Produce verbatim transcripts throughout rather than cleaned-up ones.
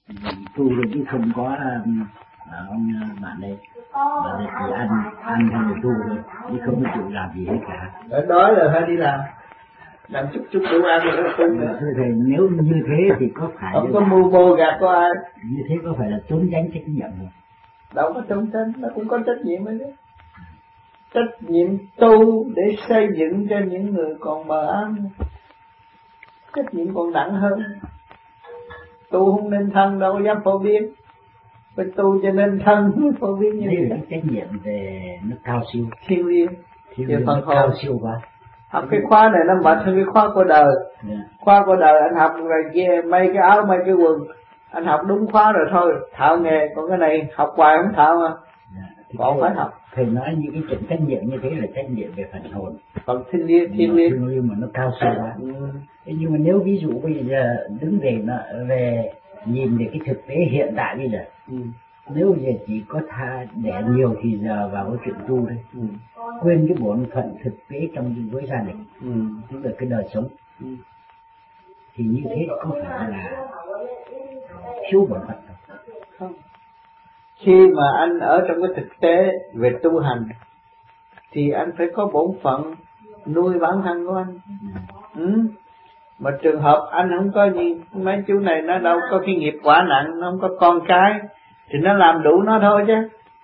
tu rồi chứ không có à, ông bạn đây bạn đây chỉ ăn ăn hay là tu rồi chứ không có chịu làm gì hết cả. Ở đói là phải đi làm làm chút chút đủ ăn rồi tu nữa. Thưa thầy, nếu như thế thì có phải không có mưu mô gạt có ai như thế có phải là trốn tránh trách nhiệm không? Đâu có trốn tránh, nó cũng có trách nhiệm ấy. Trách nhiệm tu để xây dựng cho những người còn mờ ám, trách nhiệm còn nặng hơn. Tu không nên thân đâu dám phổ biến, phải tu cho nên thân phổ biến như thế. Cái trách nhiệm về nó cao siêu, thiêng liêng, thiêng liêng nó cao siêu quá. Học cái khóa này nó mệt hơn cái khóa của đời. Yeah. Khóa của đời anh học rồi kia may cái áo may cái quần, anh học đúng khóa rồi thôi, thạo nghề. Còn cái này học hoài không thạo mà. Yeah. Còn phải học. Thầy nói những cái chuyện trách nhiệm như thế là trách nhiệm về phần hồn. Còn thiên liêng, thiên liêng. Thiên liêng mà nó cao siêu quá. Ừ. Nhưng mà nếu ví dụ bây giờ đứng về nó về nhìn về cái thực tế hiện tại bây giờ. Ừ. Nếu giờ chỉ có tha đẻ nhiều thì giờ vào cái chuyện tu đây. Ừ. Quên cái bổn phận thực tế trong với gia đình. Ừ. Tức là cái đời sống. Ừ. Thì như thế có phải là thiếu bổn phận không? Không. Khi mà anh ở trong cái thực tế về tu hành thì anh phải có bổn phận nuôi bản thân của anh. Ừ. Ừ. Mà trường hợp anh không có gì, mấy chú này nó đâu có cái nghiệp quả nặng, nó không có con cái thì nó làm đủ nó thôi chứ.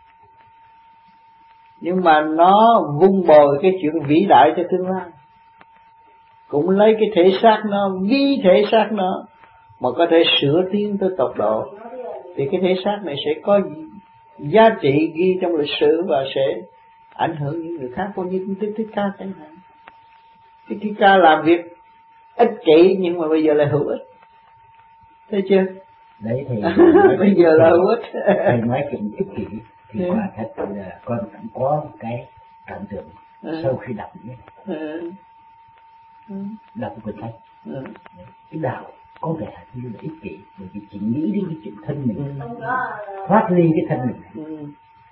Nhưng mà nó vun bồi cái chuyện vĩ đại cho tương lai. Cũng lấy cái thể xác nó, vi thể xác nó mà có thể sửa tiến tới tột độ, thì cái thể xác này sẽ có giá trị ghi trong lịch sử và sẽ ảnh hưởng những người khác. Có như Thích Thích Ca chẳng hạn. Thích Thích Ca làm việc ích kỷ nhưng mà bây giờ là hữu ích. Thấy chưa? Đấy thì bây giờ là hữu ích. Thầy nói chuyện ích kỷ thì yeah. Quả thật là con cũng có cái cảm tưởng ừ. Sau khi đọc đấy. Ừ. Ừ. Đọc quyển sách. Ừ. Cái đạo có vẻ như là ích kỷ bởi vì chỉ nghĩ đến cái chuyện thân mình, ừ. Thoát ly cái thân mình, ừ.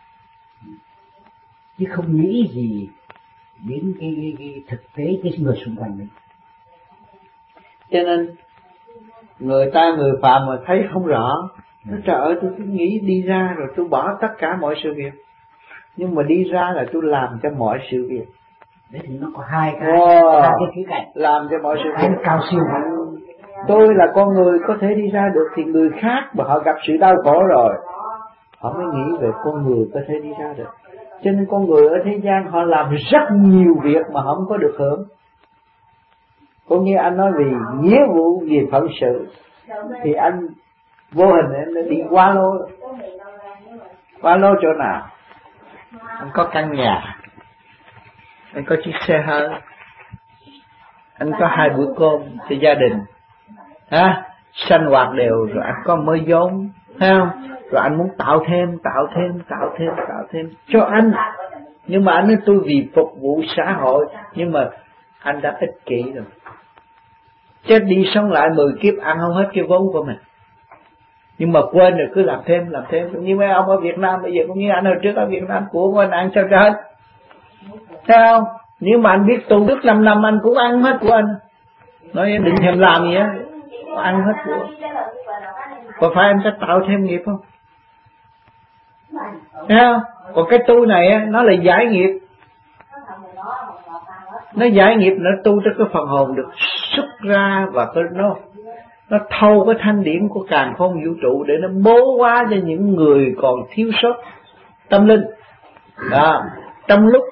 Chứ không nghĩ gì đến cái, cái, cái thực tế cái người xung quanh mình. Cho nên người ta người phàm mà thấy không rõ, nó trời ơi tôi cứ nghĩ đi ra rồi tôi bỏ tất cả mọi sự việc, nhưng mà đi ra là tôi làm cho mọi sự việc. Đấy thì nó có hai cái, wow. hai cái khía cạnh làm cho mọi sự việc cao siêu. Tôi là con người có thể đi ra được thì người khác mà họ gặp sự đau khổ rồi họ mới nghĩ về con người có thể đi ra được. Cho nên con người ở thế gian họ làm rất nhiều việc mà họ không có được hưởng. Cũng như anh nói vì nghĩa vụ về phận sự thì anh vô hình anh đi qua lô. Qua lô chỗ nào? Anh có căn nhà, anh có chiếc xe hơi, anh có hai bữa cơm cho gia đình, ha, sanh hoạt đều, rồi anh có mới vốn, thấy không? Rồi anh muốn tạo thêm, tạo thêm, tạo thêm, tạo thêm cho anh. Nhưng mà anh nói tôi vì phục vụ xã hội, nhưng mà anh đã ích kỷ rồi. Chết đi sống lại mười kiếp ăn không hết cái vốn của mình. Nhưng mà quên rồi cứ làm thêm, làm thêm. Như mấy ông ở Việt Nam bây giờ cũng như anh hồi trước ở Việt Nam, của anh ăn sao cho hết. Sao? Nếu mà anh biết tu đức năm năm anh cũng ăn hết của anh. Nói đừng thèm làm gì á, ăn hết của. Có phải anh sẽ tạo thêm nghiệp không? Thấy không? Còn cái tu này á, nó là giải nghiệp. Nó giải nghiệp, nó tu cho cái phần hồn được xuất ra và cái nó nó thâu cái thanh điển của càn khôn vũ trụ để nó bố hóa cho những người còn thiếu sót tâm linh. Đó, trong lúc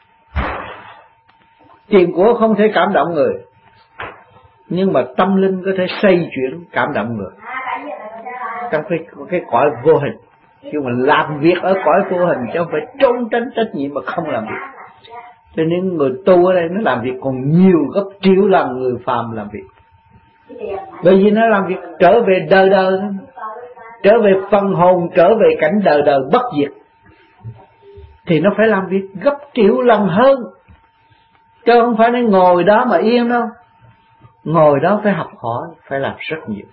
tiền của không thể cảm động người, nhưng mà tâm linh có thể xây chuyển cảm động người trong cái cái cõi vô hình. Chứ mà làm việc ở cõi vô hình chứ không phải trốn tránh trách nhiệm mà không làm việc. Cho nên người tu ở đây nó làm việc còn nhiều gấp triệu lần người phàm làm việc. Bởi vì nó làm việc trở về đời đời, trở về phần hồn, trở về cảnh đời đời bất diệt, thì nó phải làm việc gấp triệu lần hơn. Chứ không phải nó ngồi đó mà yên đâu. Ngồi đó phải học hỏi, phải làm rất nhiều.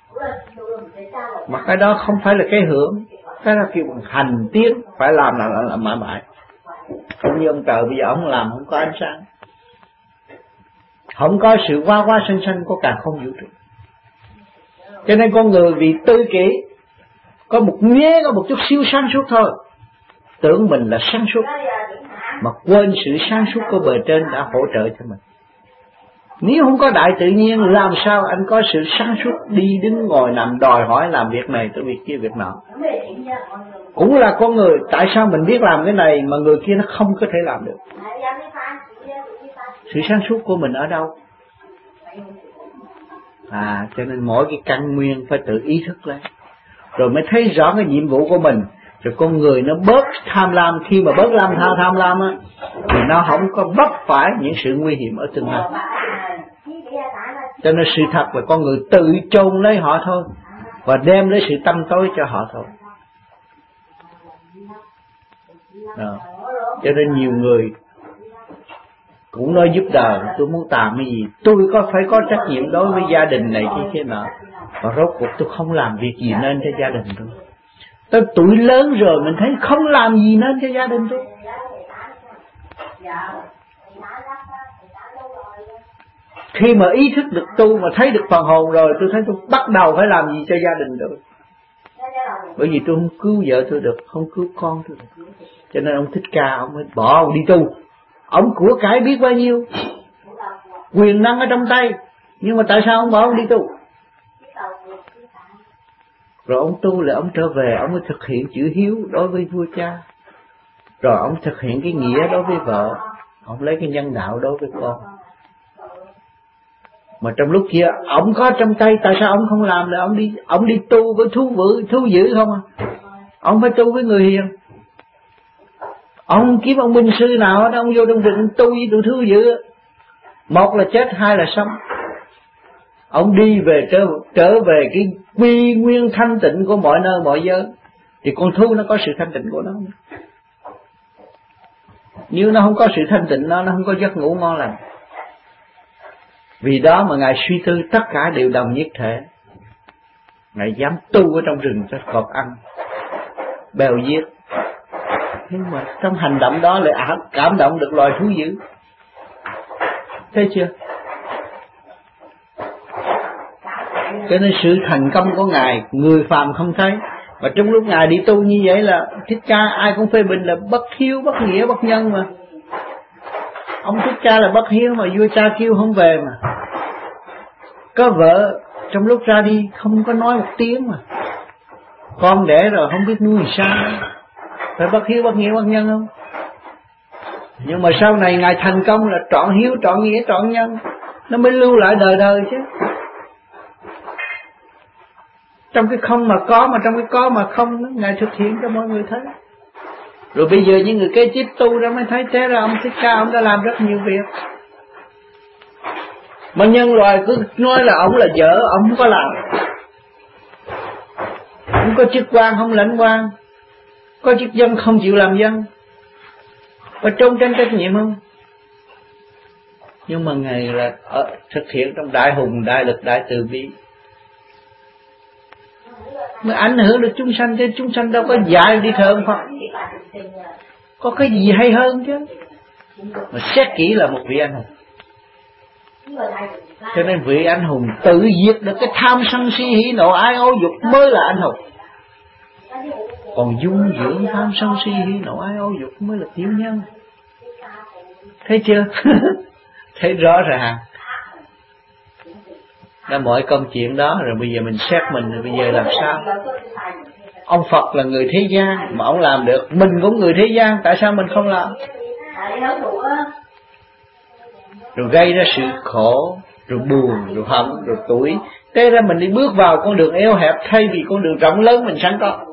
Mà cái đó không phải là cái hưởng, cái đó kêu bằng hành tiến, phải làm là làm, làm mãi mãi. Cũng như ông trời bây giờ ông làm không có ánh sáng, không có sự qua qua sanh sanh của cả không vũ trụ. Cho nên con người vì tư kỷ, có một nhé, có một chút xíu sáng suốt thôi, tưởng mình là sáng suốt, mà quên sự sáng suốt của bề trên đã hỗ trợ cho mình. Nếu không có đại tự nhiên, làm sao anh có sự sáng suốt đi đứng ngồi nằm đòi hỏi làm việc này tới việc kia việc nọ. Cũng là con người, tại sao mình biết làm cái này mà người kia nó không có thể làm được? Sự sáng suốt của mình ở đâu? À, cho nên mỗi cái căn nguyên phải tự ý thức lên, rồi mới thấy rõ cái nhiệm vụ của mình. Rồi con người nó bớt tham lam, khi mà bớt làm tham tham lam á, thì nó không có vấp phải những sự nguy hiểm ở tương lai. Cho nên sự thật là con người tự chôn lấy họ thôi, và đem lấy sự tâm tối cho họ thôi. Đó. Cho nên nhiều người cũng nói giúp đời, tôi muốn làm cái gì, tôi có phải có trách nhiệm đối với gia đình này kia kia nọ, và rốt cuộc tôi không làm việc gì nên cho gia đình tôi. Tới tuổi lớn rồi mình thấy không làm gì nên cho gia đình tôi. Khi mà ý thức được tu mà thấy được phần hồn rồi, tôi thấy tôi bắt đầu phải làm gì cho gia đình tôi. Bởi vì tôi không cứu vợ tôi được, không cứu con tôi được. Cho nên ông Thích Ca ông mới bỏ ông đi tu. Ông của cải biết bao nhiêu, quyền năng ở trong tay, nhưng mà tại sao ông bỏ ông đi tu? Rồi ông tu là ông trở về, ông mới thực hiện chữ hiếu đối với vua cha. Rồi ông thực hiện cái nghĩa đối với vợ, ông lấy cái nhân đạo đối với con. Mà trong lúc kia ông có trong tay, tại sao ông không làm? Là ông đi ông đi tu với thú vữ, thú dữ không à? Ông phải tu với người hiền. Ông kiếm ông binh sư nào đó, ông vô trong rừng tu với tụi thú dữ, một là chết, hai là sống. Ông đi về trở, trở về cái quy nguyên thanh tịnh của mọi nơi mọi giới, thì con thú nó có sự thanh tịnh của nó. Nếu nó không có sự thanh tịnh, nó nó không có giấc ngủ ngon lành. Vì đó mà Ngài suy tư tất cả đều đồng nhất thể. Ngài dám tu ở trong rừng cho cọp ăn, bèo giết. Nhưng mà trong hành động đó lại cảm động được loài thú dữ. Thấy chưa? Cho nên sự thành công của Ngài người phàm không thấy. Và trong lúc Ngài đi tu như vậy là Thích Ca ai cũng phê bình là bất hiếu, bất nghĩa, bất nhân mà. Ông Thích Ca là bất hiếu mà vua cha kêu không về mà. Có vợ trong lúc ra đi không có nói một tiếng mà. Con đẻ rồi không biết nuôi sao. Phải bất hiếu, bất nghĩa, bất nhân không? Nhưng mà sau này Ngài thành công là trọn hiếu, trọn nghĩa, trọn nhân. Nó mới lưu lại đời đời chứ. Trong cái không mà có, mà trong cái có mà không, Ngài thực hiện cho mọi người thấy. Rồi bây giờ những người kế tiếp tu ra mới thấy, thế ra ông Thích Ca ông đã làm rất nhiều việc. Mà nhân loại cứ nói là ông là dở, ông không có làm. Ông có chức quan không lãnh quan, có chức dân không chịu làm dân, có trốn tránh trách nhiệm không? Nhưng mà Ngài là ở, thực hiện trong đại hùng, đại lực, đại từ bi, mới ảnh hưởng được chúng sanh. Chứ chúng sanh đâu có dạy đi thờ ông Phật, có cái gì hay hơn chứ. Mà xét kỹ là một vị anh hùng. Cho nên vị anh hùng tự diệt được cái tham sân si hỉ nộ ái ố dục mới là anh hùng. Còn dung dưỡng tham sân si hỉ nộ ái ố dục mới là tiểu nhân. Thấy chưa? Thấy rõ ràng. Đã mọi công chuyện đó rồi, bây giờ mình xét mình rồi, bây giờ làm sao? Ông Phật là người thế gian mà ông làm được, mình cũng người thế gian, tại sao mình không làm? Rồi gây ra sự khổ, rồi buồn, rồi hận, rồi tuổi. Thế ra mình đi bước vào con đường eo hẹp thay vì con đường rộng lớn mình sẵn có.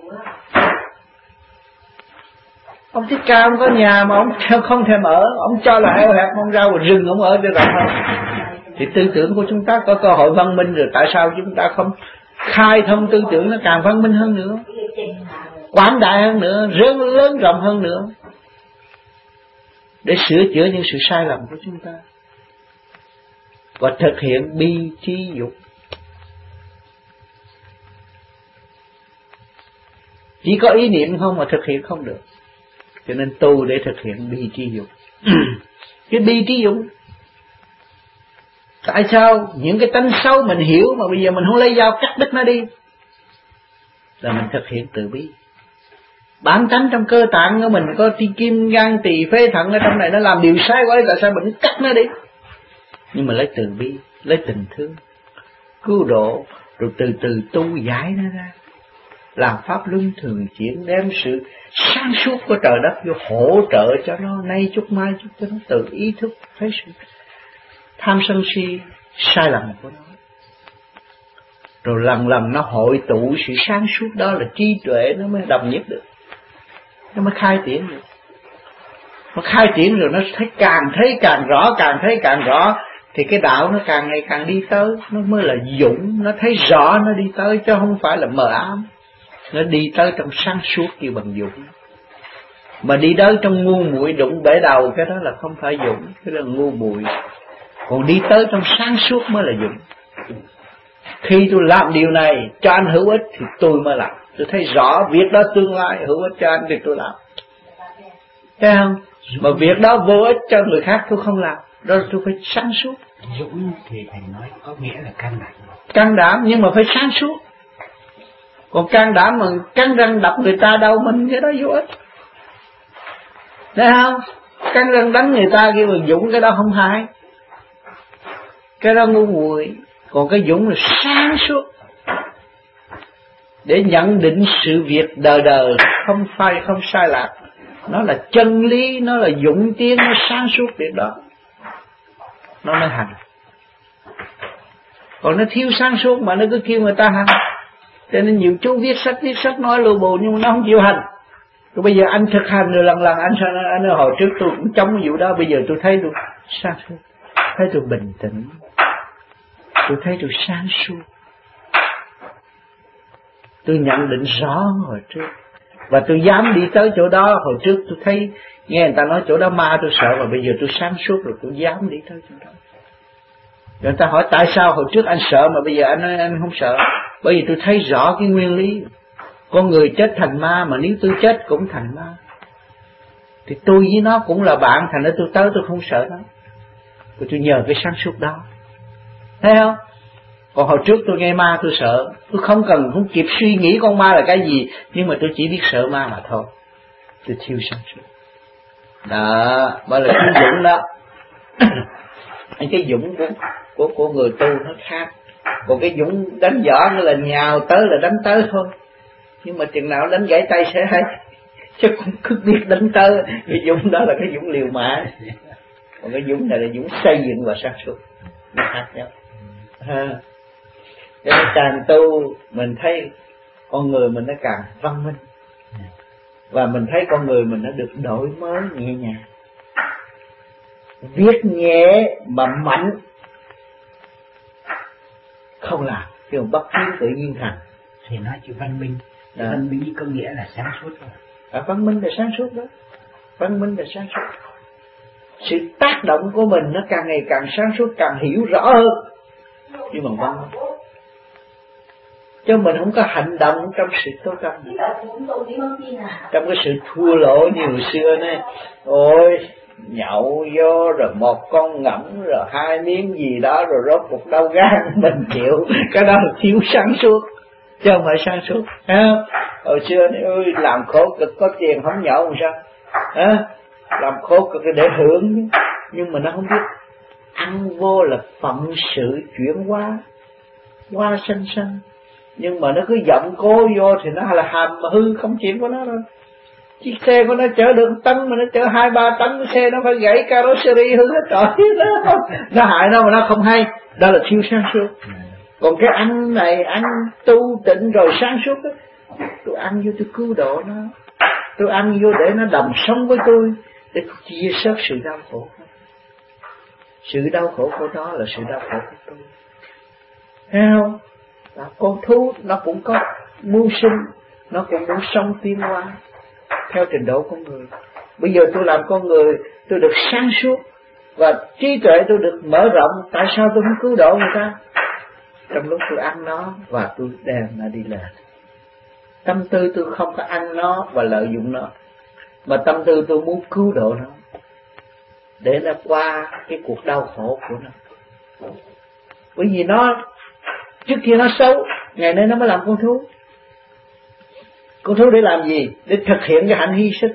Ông Thích Ca ông có nhà mà ông không thèm ở, ông cho là eo hẹp, ông ra vào rừng ông ở để rộng hơn. Thì tư tưởng của chúng ta có cơ hội văn minh rồi, tại sao chúng ta không khai thông tư tưởng nó càng văn minh hơn nữa, quảng đại hơn nữa, lớn lớn rộng hơn nữa, để sửa chữa những sự sai lầm của chúng ta và thực hiện bi trí dục. Chỉ có ý niệm không mà thực hiện không được, cho nên tu để thực hiện bi trí dục. Cái bi trí dục Tại sao những cái tánh xấu mình hiểu mà bây giờ mình không lấy dao cắt đứt nó đi? Là mình thực hiện từ bi. Bản tánh trong cơ tạng của mình có kim, gan, tỳ, phế, thận ở trong này, nó làm điều sai quá, tại sao mình cắt nó đi? Nhưng mà lấy từ bi, lấy tình thương, cứu độ, rồi từ từ tu giải nó ra, làm pháp luân thường chuyển, đem sự sáng suốt của trời đất vô hỗ trợ cho nó, nay chút mai chút cho nó tự ý thức thấy sự tham sân si sai lầm của nó, rồi lần lần nó hội tụ sự sáng suốt đó là trí tuệ, nó mới đồng nhất được, nó mới khai triển được. Nó khai triển rồi nó thấy càng thấy càng rõ, càng thấy càng rõ, thì cái đạo nó càng ngày càng đi tới, nó mới là dũng, nó thấy rõ nó đi tới chứ không phải là mờ ám. Nó đi tới trong sáng suốt kêu bằng dũng. Mà đi tới trong ngu muội đụng bể đầu, cái đó là không phải dũng, cái đó là ngu muội. Còn đi tới trong sáng suốt mới là dũng. Khi tôi làm điều này cho anh hữu ích thì tôi mới làm. Tôi thấy rõ việc đó tương lai hữu ích cho anh thì tôi làm. Thấy không? Mà việc đó vô ích cho người khác tôi không làm. Đó là tôi phải sáng suốt. Dũng thì thầy nói có nghĩa là can đảm. Can đảm nhưng mà phải sáng suốt. Còn can đảm mà cắn răng đập người ta đâu, mình cái đó vô ích. Thấy không? Cắn răng đánh người ta kêu bằng dũng, cái đó không hay. Cái đó ngu muội. Còn cái dũng là sáng suốt, để nhận định sự việc đời đời không phải không sai lạc. Nó là chân lý, nó là dũng tiến, nó sáng suốt việc đó, nó mới hành. Còn nó thiếu sáng suốt mà nó cứ kêu người ta hành. Cho nên nhiều chú viết sách viết sách nói lù bù nhưng mà nó không chịu hành. Rồi bây giờ anh thực hành rồi lần lần anh sao anh nói hồi trước tôi cũng chống cái vụ đó, bây giờ tôi thấy tôi sáng suốt, thấy tôi bình tĩnh, tôi thấy tôi sáng suốt, tôi nhận định rõ hồi trước, và tôi dám đi tới chỗ đó. Hồi trước tôi thấy nghe người ta nói chỗ đó ma tôi sợ, và bây giờ tôi sáng suốt rồi tôi dám đi tới chỗ đó. Người ta hỏi tại sao hồi trước anh sợ mà bây giờ anh anh không sợ? Bởi vì tôi thấy rõ cái nguyên lý. Con người chết thành ma, mà nếu tôi chết cũng thành ma, thì tôi với nó cũng là bạn, thành ra tôi tới tôi không sợ nó. Rồi tôi nhờ cái sáng suốt đó. Thấy không? Còn hồi trước tôi nghe ma tôi sợ, tôi không cần không kịp suy nghĩ con ma là cái gì, nhưng mà tôi chỉ biết sợ ma mà thôi. Tôi thiếu sáng suốt. Đó, mới là cái dũng đó. Cái dũng của, của, của người tu nó khác. Còn cái dũng đánh võ nó là nhào tới là đánh tới thôi. Nhưng mà chừng nào đánh gãy tay sẽ hay. Chứ cũng cứ biết đánh tới. Cái dũng đó là cái dũng liều mạng. Còn cái dũng này là dũng xây dựng và sáng suốt. Nó khác nhau. Ha. Cho nên càng tu mình thấy con người mình nó càng văn minh, và mình thấy con người mình nó được đổi mới nhẹ nhàng, viết nhẹ mà mạnh, không làm kêu bất biến tự nhiên thành. Thì nói chữ văn minh. À. Văn minh có nghĩa là sáng suốt rồi. À, văn minh là sáng suốt đó. Văn minh là sáng suốt. Sự tác động của mình nó càng ngày càng sáng suốt, càng hiểu rõ hơn. Nhưng mà văn minh, chứ mình không có hành động trong sự tối tâm, trong cái sự thua lỗ như hồi xưa này. Ôi nhậu vô rồi một con ngỗng rồi hai miếng gì đó rồi rốt cuộc đau gan mình chịu. Cái đó là thiếu sáng suốt chứ không phải sáng suốt. À, hồi xưa này, ơi làm khổ cực có tiền không nhậu làm sao? À, làm khổ cực để hưởng, nhưng mà nó không biết ăn vô là phận sự chuyển hóa, hóa sanh sanh. Nhưng mà nó cứ giọng cố vô thì nó là hàm hư không chuyện của nó đâu. Chiếc xe của nó chở được tấn mà nó chở hai ba tấn, cái xe nó phải gãy carosserie hư hết trời. Nó, nó hại nó mà nó không hay. Đó là thiếu sáng suốt. Còn cái ăn này ăn tu tịnh rồi sáng suốt đó, tôi ăn vô tôi cứu độ nó, tôi ăn vô để nó đồng sống với tôi, để chia sớt sự đau khổ. Sự đau khổ của nó là sự đau khổ của tôi. Thấy không? Đó, con thú nó cũng có mưu sinh, nó cũng muốn sống tiến hóa theo trình độ con người. Bây giờ tôi làm con người, tôi được sáng suốt và trí tuệ tôi được mở rộng. Tại sao tôi không cứu độ người ta? Trong lúc tôi ăn nó và tôi đem nó đi lên, tâm tư tôi không có ăn nó và lợi dụng nó, mà tâm tư tôi muốn cứu độ nó, để nó qua cái cuộc đau khổ của nó. Bởi vì nó trước kia nó xấu, ngày nay nó mới làm con thú. Con thú để làm gì? Để thực hiện cái hạnh hy sinh.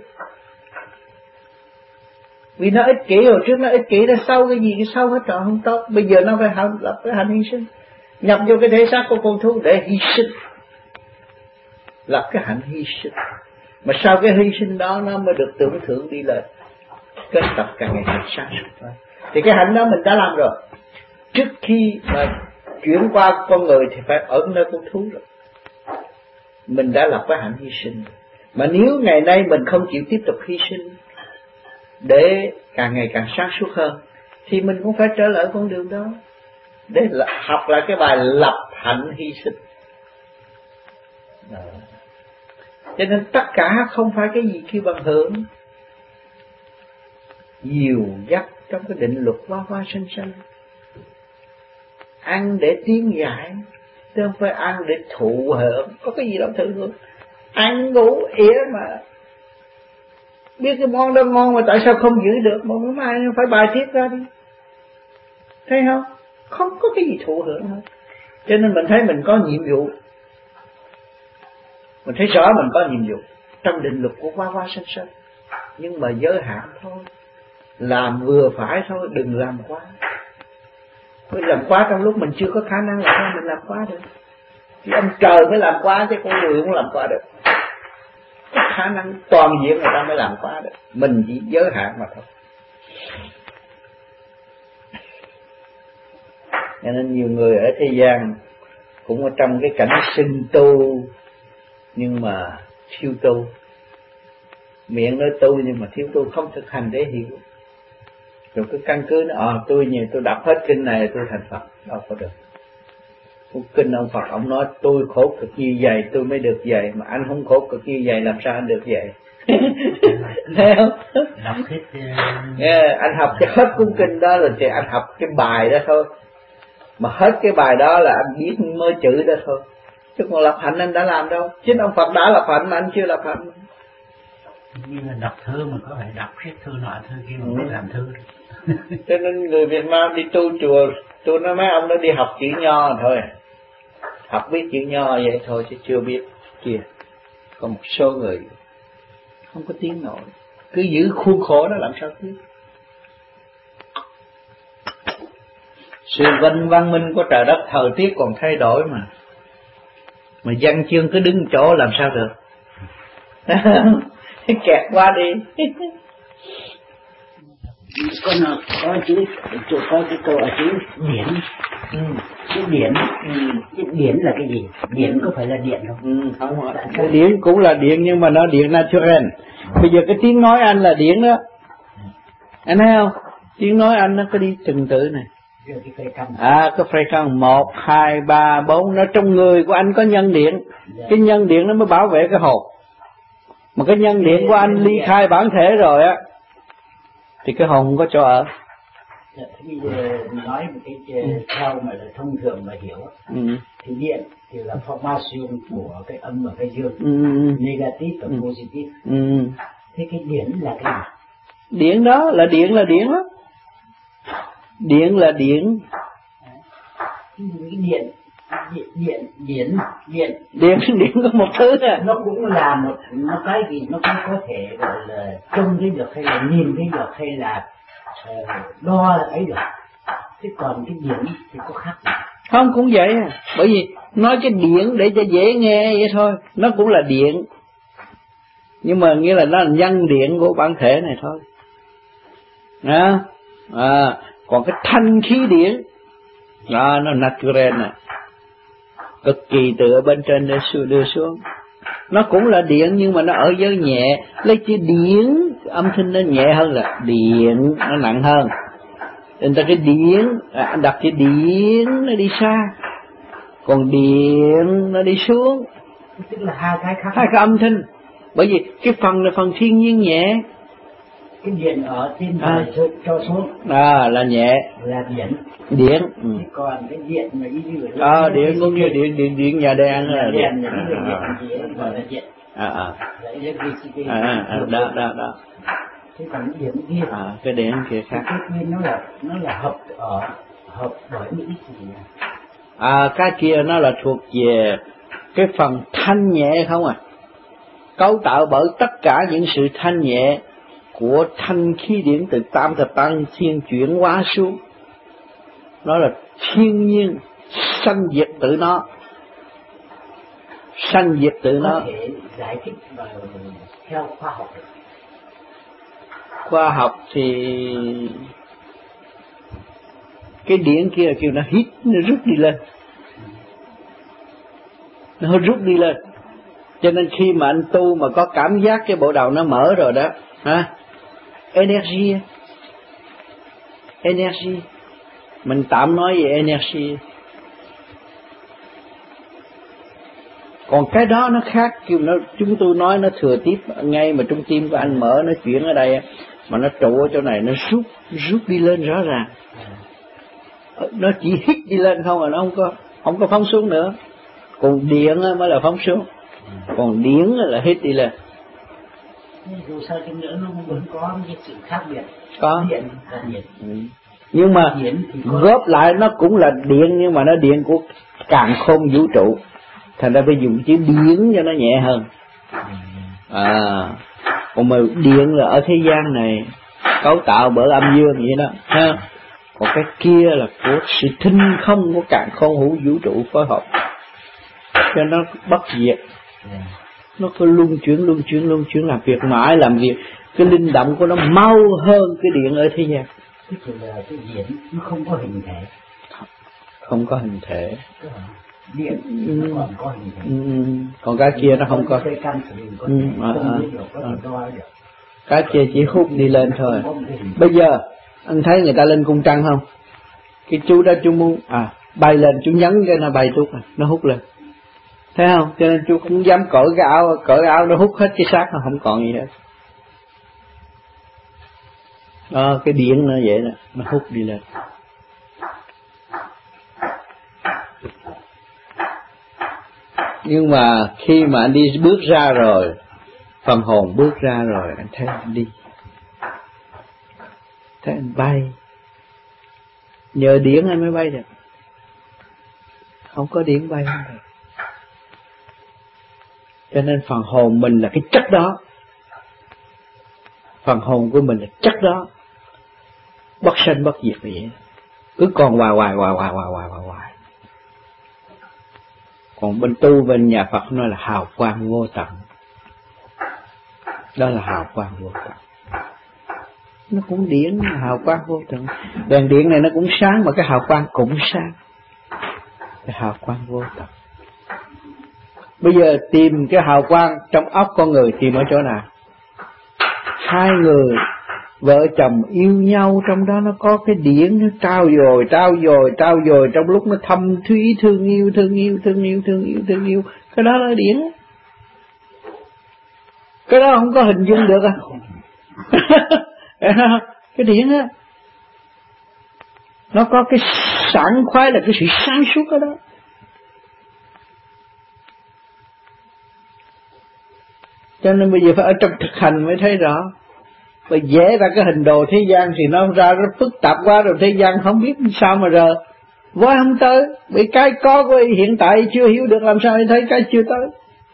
Vì nó ích kỷ, hồi trước nó ích kỷ, nó sâu cái gì cái sâu hết trọn không tốt. Bây giờ nó phải học lập cái hạnh hy sinh, nhập vô cái thể xác của con thú để hy sinh, lập cái hạnh hy sinh. Mà sau cái hy sinh đó nó mới được tưởng thưởng đi lên, kết tập càng ngày càng sáng suốt. Thì cái hạnh đó mình đã làm rồi. Trước khi mà chuyển qua con người thì phải ở nơi con thú rồi. Mình đã lập cái hạnh hy sinh. Mà nếu ngày nay mình không chịu tiếp tục hy sinh để càng ngày càng sáng suốt hơn, thì mình cũng phải trở lại con đường đó để học lại cái bài lập hạnh hy sinh. Đó. Cho nên tất cả không phải cái gì khi bằng hưởng, dìu dắt trong cái định luật qua qua sinh sinh. Ăn để tiến giải, chứ không phải ăn để thụ hưởng. Có cái gì đâu thụ hưởng. Ăn ngủ ỉa mà biết cái món đó ngon mà tại sao không giữ được, mà hôm nay phải bài tiết ra đi. Thấy không? Không có cái gì thụ hưởng hết. Cho nên mình thấy mình có nhiệm vụ, mình thấy rõ mình có nhiệm vụ trong định luật của qua qua sinh sinh, nhưng mà giới hạn thôi, làm vừa phải thôi, đừng làm quá. Mới làm quá trong lúc mình chưa có khả năng làm mình làm quá được. Thì ông trời mới làm quá chứ con người không làm quá được. Có khả năng toàn diện người ta mới làm quá được, mình chỉ giới hạn mà thôi. Cho nên nhiều người ở thế gian cũng ở trong cái cảnh sinh tu nhưng mà thiếu tu, miệng nói tu nhưng mà thiếu tu, không thực hành để hiểu. Rồi cứ căn cứ nó à, tôi nhiều tôi đọc hết kinh này tôi thành Phật, đâu có được. Một kinh ông Phật ông nói tôi khổ cực như vậy tôi mới được vậy, mà anh không khổ cực như vậy làm sao anh được vậy? Thấy không? Đọc hết yeah, anh học cho hết cuốn kinh đó rồi thì anh học cái bài đó thôi, mà hết cái bài đó là anh biết mới chữ đó thôi, chứ còn lập hạnh anh đã làm đâu. Chính ông Phật đã lập hạnh mà anh chưa lập hạnh. Như là đọc thơ mà có phải đọc hết thơ nọ thơ kia mà mới làm thơ. Cho nên người Việt Nam đi tu chùa, tôi nói mấy ông đó đi học chữ nho thôi, học biết chữ nho vậy thôi chứ chưa biết kia. Còn một số người không có tiếng nổi, cứ giữ khuôn khổ đó làm sao tiến. Sự văn văn minh của trời đất thời tiết còn thay đổi mà, mà văn chương cứ đứng chỗ làm sao được. Kẹt qua đi. Có nó có chữ chỗ có cái câu ở chữ điển. Ừ. Chữ điển, ừ. Chữ điển là cái gì? Điển có phải là điện không? Ừ, không rồi. Cái điển cũng là điện nhưng mà nó điện natural. Bây giờ cái tiếng nói anh là điển đó. Anh thấy không? Tiếng nói anh nó có đi từng tự này. À, có phây khăn một, hai, ba, bốn. Nó trong người của anh có nhân điện. Cái nhân điện nó mới bảo vệ cái hồn. Mà cái nhân điện của anh ly khai bản thể rồi á thì cái hồn không có chỗ ở. Bây giờ nói một cái theo mà là thông thường mà hiểu ừ. Thì điện thì là formation của cái âm và cái dương, ừ. Negative và ừ. Positive. Ừ. Thế cái điển là cái gì? Điển đó là điện là điển đó. Điện là điện. Cái điện điện điện điện điện điện điện có một thứ à. Nó cũng là một nó cái gì nó cũng có thể gọi là trông thấy được hay là nhìn thấy được hay là uh, đo là thấy được. Thế còn cái điện thì có khác gì? Không, cũng vậy à. Bởi vì nói cái điện để cho dễ nghe vậy thôi, nó cũng là điện, nhưng mà nghĩa là nó là nhân điện của bản thể này thôi. À, à còn cái thanh khí điển đó, nó natural nè, cực kỳ từ ở bên trên để đưa xuống. Nó cũng là điện nhưng mà nó ở giới nhẹ. Lấy chữ điển âm thanh nó nhẹ hơn là điện, nó nặng hơn. Nên ta cái điển à, đặt cái điển nó đi xa, còn điện nó đi xuống. Tức là hai cái khác, hai cái âm thanh. Bởi vì cái phần là phần thiên nhiên nhẹ, cái điện ở trên trời à. Cho xuống à là nhẹ là điện điện ừ. Còn cái điện mà đi dưới à điện cũng như điện điện điện nhà đèn là điện gọi là điện à à à à đó đó đó. Thế còn cái điện kia à cái điện kia khác, cái kia nó là nó là hợp ở hợp bởi những gì? À, cái kia nó là thuộc về cái phần thanh nhẹ không à, cấu tạo bởi tất cả những sự thanh nhẹ của thanh khí điển từ tam thập tăng thiên chuyển hóa xuống. Nó là thiên nhiên sanh diệt tự nó, sanh diệt tự nó. Có thể giải thích theo khoa học. Khoa học thì cái điển kia kêu nó hít, nó rút đi lên, nó rút đi lên. Cho nên khi mà anh tu mà có cảm giác cái bộ đầu nó mở rồi đó, ha, energy, energy, mình tạm nói về energy. Còn cái đó nó khác, kêu nó chúng tôi nói nó thừa tiếp ngay mà trung tim của anh mở, nó chuyển ở đây mà nó trụ ở chỗ này, nó rút rút đi lên rõ ràng. Nó chỉ hít đi lên không à, nó không có không có phóng xuống nữa. Còn điện mới là phóng xuống, còn điển là hít đi lên. Dù sao thì nữa nó vẫn có những sự khác biệt. Có. Điện là điện. Ừ. Nhưng mà góp lại nó cũng là điện, nhưng mà nó điện của càn khôn vũ trụ. Thành ra phải dùng chữ điển cho nó nhẹ hơn. À, còn mà điện là ở thế gian này cấu tạo bởi âm dương vậy đó, ha. Còn cái kia là của sự thinh không của càn khôn hữu vũ trụ phối hợp, cho nó bất diệt. Nó cứ luân chuyển luân chuyển luân chuyển làm việc mãi làm việc, cái linh động của nó mau hơn cái điện ở thế gian. Tức là cái điện nó không có hình thể. Không có hình thể. Điện nó còn có hình thể. Ừ. Còn cái kia nó không có. Ừ. À, à. Cái kia chỉ hút đi lên thôi. Bây giờ anh thấy người ta lên cung trăng không? Cái chú đó chú muốn à bay lên, chú nhấn cái nó bay tuốt, nó hút lên. Thấy không? Cho nên chú không dám cởi cái áo, cởi áo nó hút hết cái xác, nó không còn gì hết. Đó, cái điện nó vậy đó, nó hút đi lên. Nhưng mà khi mà anh đi bước ra rồi, phần hồn bước ra rồi, anh thấy anh đi, thấy anh bay. Nhờ điển anh mới bay được, không có điển bay không được. Cho nên phần hồn mình là cái chất đó, phần hồn của mình là chất đó, bất sanh bất diệt vậy, cứ còn hoài hoài hoài hoài hoài hoài hoài hoài. Còn bên tu bên nhà Phật nói là hào quang vô tận, đó là hào quang vô tận. Nó cũng điển, hào quang vô tận. Đèn điện này nó cũng sáng mà cái hào quang cũng sáng, cái hào quang vô tận. Bây giờ tìm cái hào quang trong óc con người tìm ở chỗ nào? Hai người vợ chồng yêu nhau, trong đó nó có cái điển nó trao dồi trao dồi trao dồi, trong lúc nó thâm thúy thương yêu thương yêu thương yêu thương yêu thương yêu, cái đó là điển. Cái đó không có hình dung được à? Cái điển á, nó có cái sảng khoái là cái sự sáng suốt ở đó. Cho nên bây giờ phải ở trong thực hành mới thấy rõ. Và vẽ ra cái hình đồ thế gian thì nó ra rất phức tạp quá rồi, thế gian không biết sao mà rờ. Voi không tới, vì cái có của hiện tại chưa hiểu được, làm sao để thấy cái chưa tới.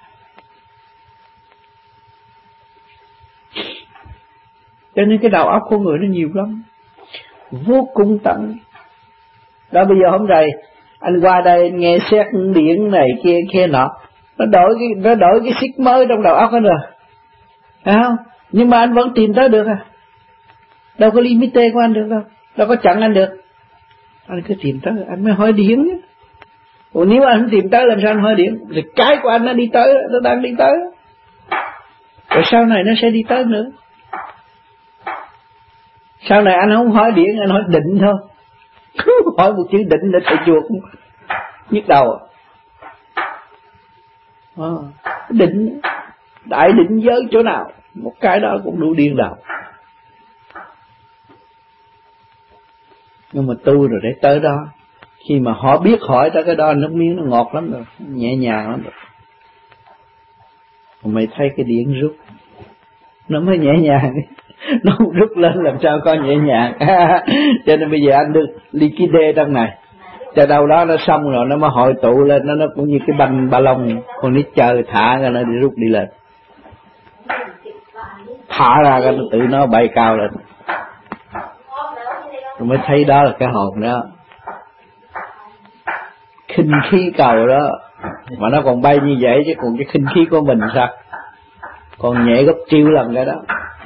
Cho nên cái đầu óc của người nó nhiều lắm, vô cùng tận. Đó bây giờ hôm nay anh qua đây anh nghe xét điện này kia kia nọ, nó đổi cái nó đổi cái xích mới trong đầu óc anh rồi, phải không? Nhưng mà anh vẫn tìm tới được à? Đâu có limite của anh được đâu, đâu có chặn anh được. Anh cứ tìm tới, anh mới hỏi điển. Ủa nếu anh không tìm tới làm sao anh hỏi điển? Thì cái của anh nó đi tới, nó đang đi tới. Rồi sau này nó sẽ đi tới nữa. Sau này anh không hỏi điển, anh hỏi định thôi. Cứ hỏi một chữ định để thầy chuột nhức đầu. À, định, đại định giới chỗ nào, một cái đó cũng đủ điên đầu. Nhưng mà tu rồi để tới đó, khi mà họ biết hỏi tới cái đó, nước miếng nó ngọt lắm rồi, nhẹ nhàng lắm rồi. Mày thấy cái điển rút, nó mới nhẹ nhàng. nó không rút lên làm sao có nhẹ nhàng. Cho nên bây giờ anh được liquide trong này, cho đâu đó nó xong rồi nó mới hội tụ lên, nó nó cũng như cái banh ba lông, con nít chờ thả ra nó đi rút đi lên, thả ra cái nó tự nó bay cao lên, rồi mới thấy đó là cái hồn đó, khinh khí cầu đó. Mà nó còn bay như vậy chứ còn cái khinh khí của mình sao, còn nhẹ gấp triệu lần cái đó.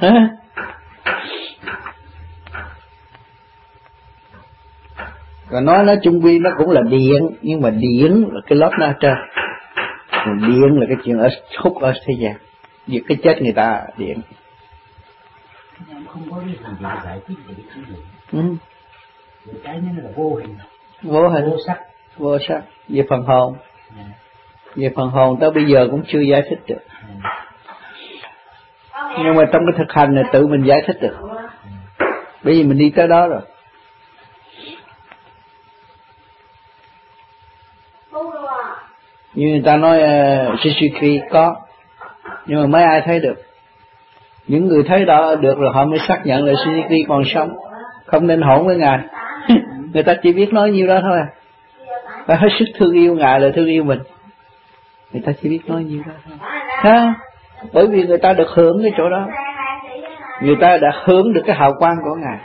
Còn nói nó chung quy nó cũng là điện, nhưng mà điện là cái lớp nó ở trên, còn điện là cái chuyện ở hút ở thế gian, việc cái chết người ta điện. Không có cái gì để giải thích để cái gì. Ừ. Cái nó là vô hình, vô hình, vô sắc, vô sắc. Về phần hồn, à. về phần hồn tới bây giờ cũng chưa giải thích được. À. Nhưng mà trong cái thực hành này tự mình giải thích được, à. bởi vì mình đi tới đó rồi. Như người ta nói uh, Suzuki có, nhưng mà mấy ai thấy được. Những người thấy đó được rồi họ mới xác nhận là Suzuki còn sống, không nên hỗn với Ngài. Người ta chỉ biết nói nhiêu đó thôi à. Phải hết sức thương yêu Ngài là thương yêu mình. Người ta chỉ biết nói nhiêu đó thôi. Ha? Bởi vì người ta được hưởng cái chỗ đó, người ta đã hưởng được cái hào quang của Ngài,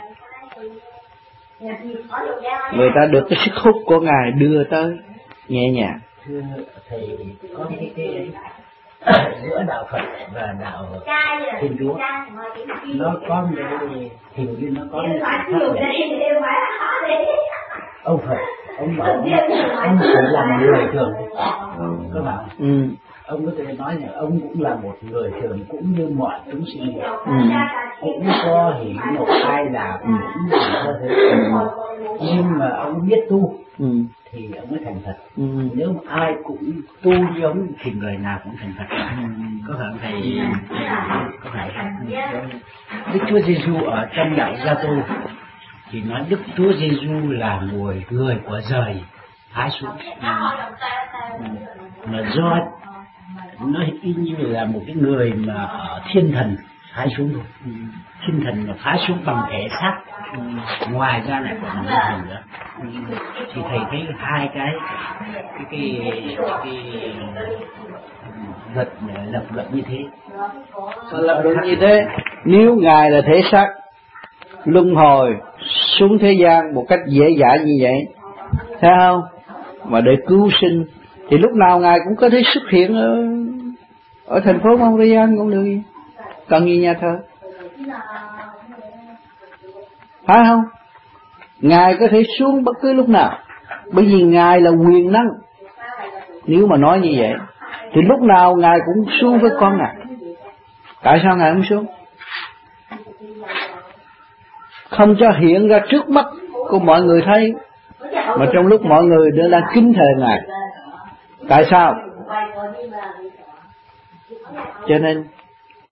người ta được cái sức hút của Ngài đưa tới nhẹ nhàng. Thưa thầy, có cái cái giữa đạo Phật và đạo Thiên Chúa nó có một cái hình như nó có một cái khác biệt. Ông Phật ông bảo ông phải làm người thường, các bạn. Ừ. Ông có thể nói là ông cũng là một người thường cũng như mọi chúng sinh, ừ. cũng có hỉ nộ ai là cũng là thế, nhưng mà ông biết tu, ừ. thì ông mới thành thật. Ừ. Nếu mà ai cũng tu như ông thì người nào cũng thành thật. Ừ. Có phải thầy? Có phải Đức Chúa Giêsu ở trong đạo Gia Tô thì nói Đức Chúa Giêsu là người người của trời hạ xuống, ừ. mà do nó y như là một cái người mà ở thiên thần phá xuống thôi, ừ. thiên thần mà phá xuống bằng thể xác, ừ. ngoài ra lại còn một thần nữa, ừ. thì thầy thấy hai cái cái cái cái vật lập luận như thế. Lập luận như thế, nếu Ngài là thể xác luân hồi xuống thế gian một cách dễ dãi như vậy, thấy không? Mà để cứu sinh thì lúc nào Ngài cũng có thể xuất hiện ở, ở thành phố Montreal cũng được, cần gì nhà thờ, phải không? Ngài có thể xuống bất cứ lúc nào, bởi vì Ngài là quyền năng. Nếu mà nói như vậy thì lúc nào Ngài cũng xuống với con Ngài. Tại sao Ngài không xuống? Không cho hiện ra trước mắt của mọi người thấy, mà trong lúc mọi người đều đang kính thờ Ngài. Tại sao? Cho nên